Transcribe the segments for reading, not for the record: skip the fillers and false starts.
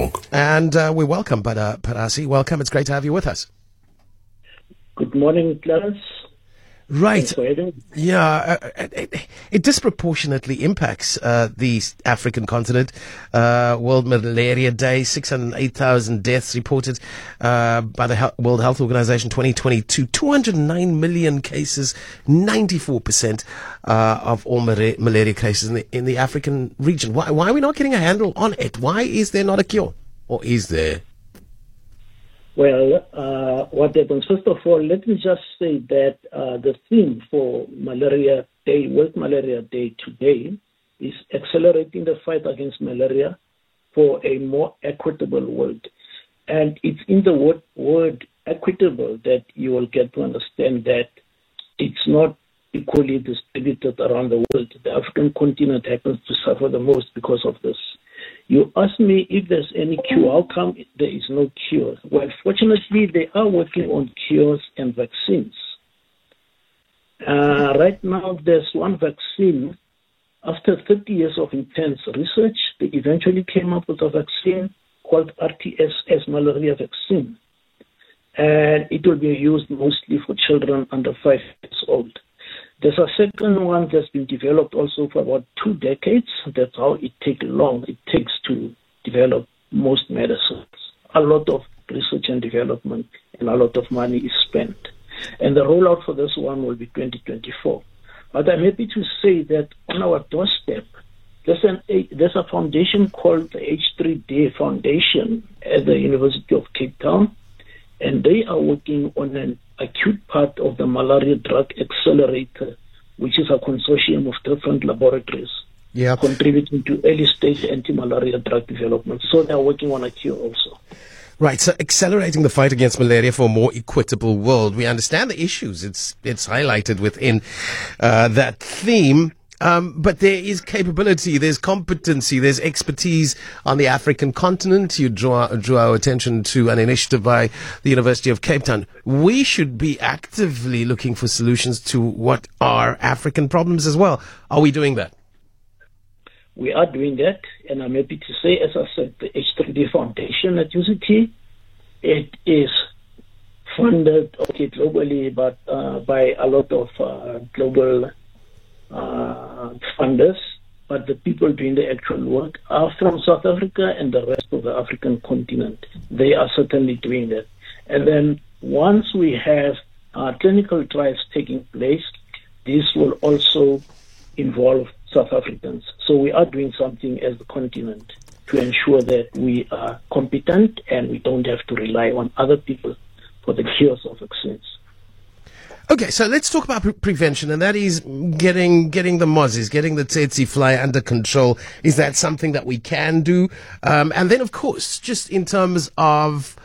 And we welcome Padasi. Welcome. It's great to have you with us. Good morning, Clarence. Right. Yeah, it disproportionately impacts the African continent. World Malaria Day, 608,000 deaths reported by the World Health Organization 2022. 209 million cases, 94% of all malaria cases in the African region. Why are we not getting a handle on it? Why is there not a cure? Or is there? Well, what happens? First of all, let me just say that the theme for Malaria Day, World Malaria Day today, is accelerating the fight against malaria for a more equitable world. And it's in the word equitable that you will get to understand that it's not equally distributed around the world. The African continent happens to suffer the most because of this. You ask me if there's any cure. How come there is no cure? Well, fortunately, they are working on cures and vaccines. Right now, there's one vaccine. After 30 years of intense research, they eventually came up with a vaccine called RTS malaria vaccine. And it will be used mostly for children under 5 years old. There's a second one that's been developed also for about 2 decades. That's how it takes to develop most medicines. A lot of research and development and a lot of money is spent. And the rollout for this one will be 2024. But I'm happy to say that on our doorstep, there's a foundation called the H3D Foundation at the University of Cape Town. And they are working on an acute part of the Malaria Drug Accelerator, which is a consortium of different laboratories contributing to early-stage anti-malaria drug development. So they are working on a cure also. Right, so accelerating the fight against malaria for a more equitable world. We understand the issues. It's highlighted within that theme. But there is capability, there's competency, there's expertise on the African continent. You drew our attention to an initiative by the University of Cape Town. We should be actively looking for solutions to what are African problems as well. Are we doing that? We are doing that, and I'm happy to say, as I said, the H3D Foundation at UCT, it is funded, globally, but by a lot of global funders, but the people doing the actual work are from South Africa and the rest of the African continent. They are certainly doing that. And then once we have clinical trials taking place, this will also involve South Africans. So we are doing something as the continent to ensure that we are competent and we don't have to rely on other people for the cures of vaccines. Okay, so let's talk about prevention, and that is getting the mozzies, getting the tsetse fly under control. Is that something that we can do? And then, of course, just in terms of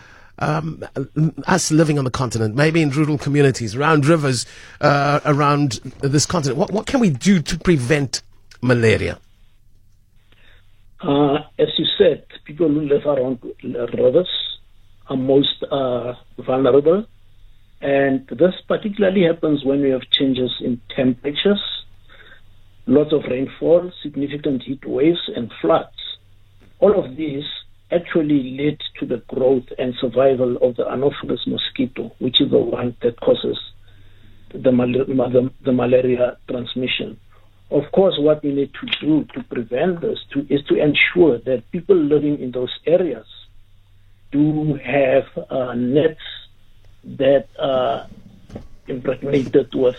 us living on the continent, maybe in rural communities, around rivers, around this continent, what can we do to prevent malaria? As you said, people who live around rivers are most vulnerable. And this particularly happens when we have changes in temperatures, lots of rainfall, significant heat waves, and floods. All of these actually lead to the growth and survival of the Anopheles mosquito, which is the one that causes the malaria transmission. Of course, what we need to do to prevent this is to ensure that people living in those areas do have nets that are impregnated with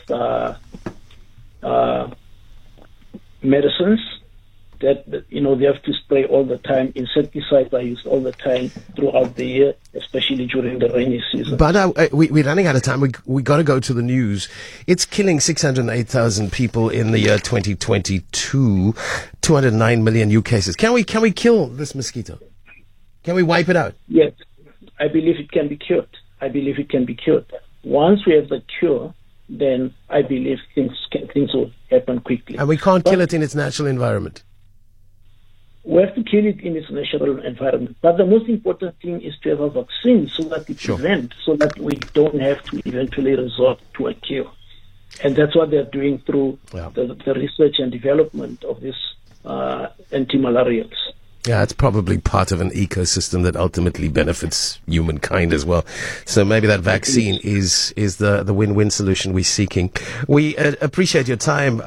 medicines that they have to spray all the time. Insecticides are used all the time throughout the year, especially during the rainy season. But we're running out of time. We got to go to the news. It's killing 608,000 people in the year 2022. 209 million new cases. Can we kill this mosquito? Can we wipe it out? Yes, I believe it can be cured. Once we have the cure, then I believe things will happen quickly. And we can't kill it in its natural environment. We have to kill it in its natural environment. But the most important thing is to have a vaccine so that it prevents, so that we don't have to eventually resort to a cure. And that's what they're doing through the research and development of these anti-malarials. Yeah, it's probably part of an ecosystem that ultimately benefits humankind as well. So maybe that vaccine is the win-win solution we're seeking. We appreciate your time.